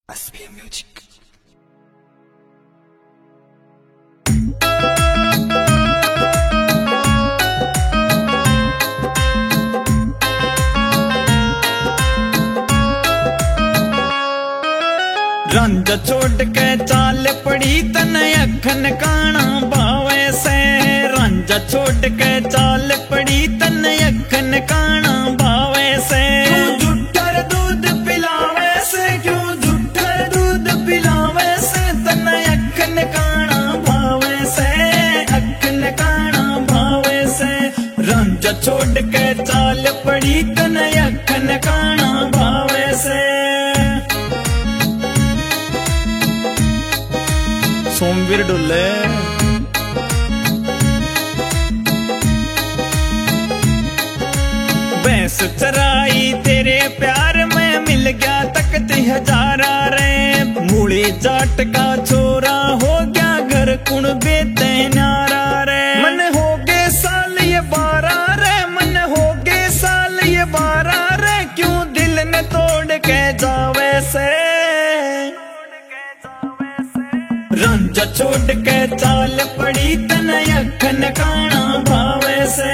SBM Music। रंजा छोड़ के चाल पड़ी तन अखन काना भावे से। रंजा छोड़ के चाल पड़ी तन अखन काना भावे से। क्यों झूठर दूध पिलावे से, क्यों झूठर दूध पिलावे से। तन अखन काना भावे से, अखन काना भावे से। रंजा छोड़ के चाल पड़ी तन अखन काना भावे से। सोमवीर डुल्ले भैंस चराई तेरे प्यार में मिल गया तकती हजारा रे। मूड़ी जाट का छोरा हो गया घर कुण बेते नारा रे। मन हो गए साल ये 12 रे, मन हो गए साल ये 12 रे। क्यों दिल ने तोड़ के जावे से। रंजा छोड़ के चाल पड़ी तन अखन काना भावे से।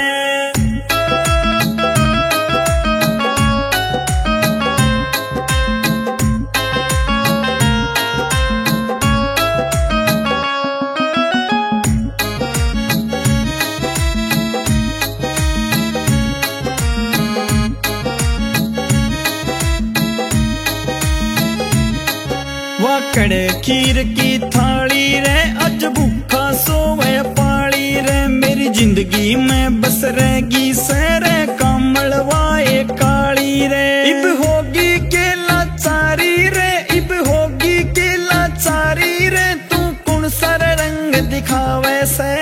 वाकड़े खीर की थाली रे, अज भूखा सोवे पाली रे। मेरी जिंदगी में बस रहेगी सहरे कमलवाए काली रे। इब होगी के लाचारी रे, इब होगी के लाचारी रे। तू कौन सर रंग दिखावे से।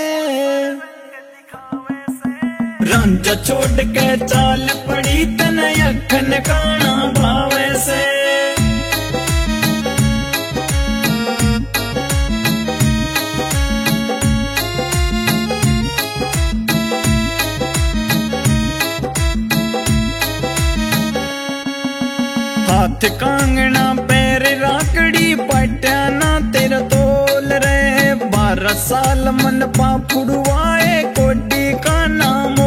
रंजा छोड़ के चाल पड़ी तन अखन काना भावे से। हाथ कांगना पैर राकड़ी पटाना तेरा तोल रे। 12 साल मन पापुड़वाए कोडी का नाम